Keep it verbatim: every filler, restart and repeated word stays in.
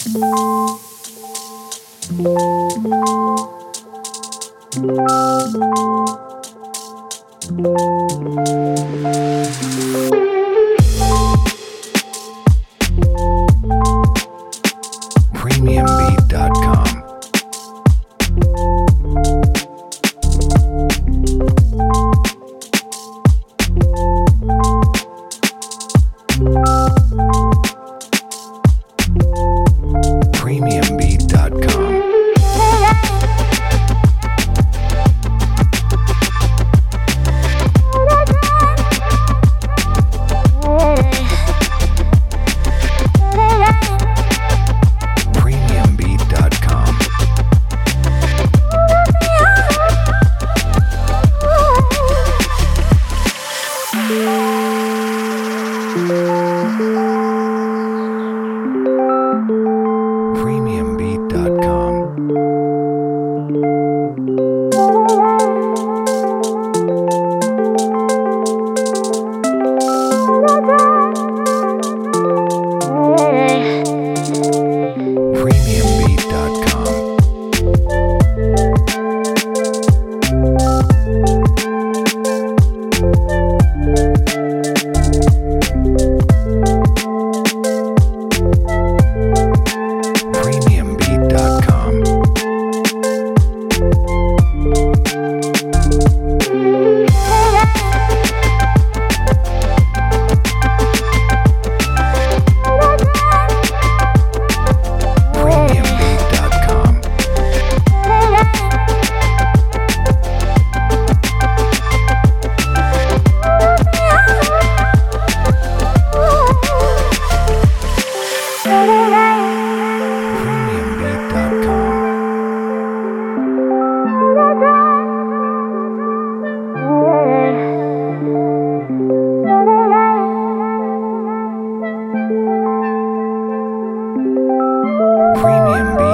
premium beat dot com. premium beat dot com. premium beat dot com. premium beat dot com. premium beat dot com. premium beat dot com. premium beat dot com. premium beat dot com. premium beat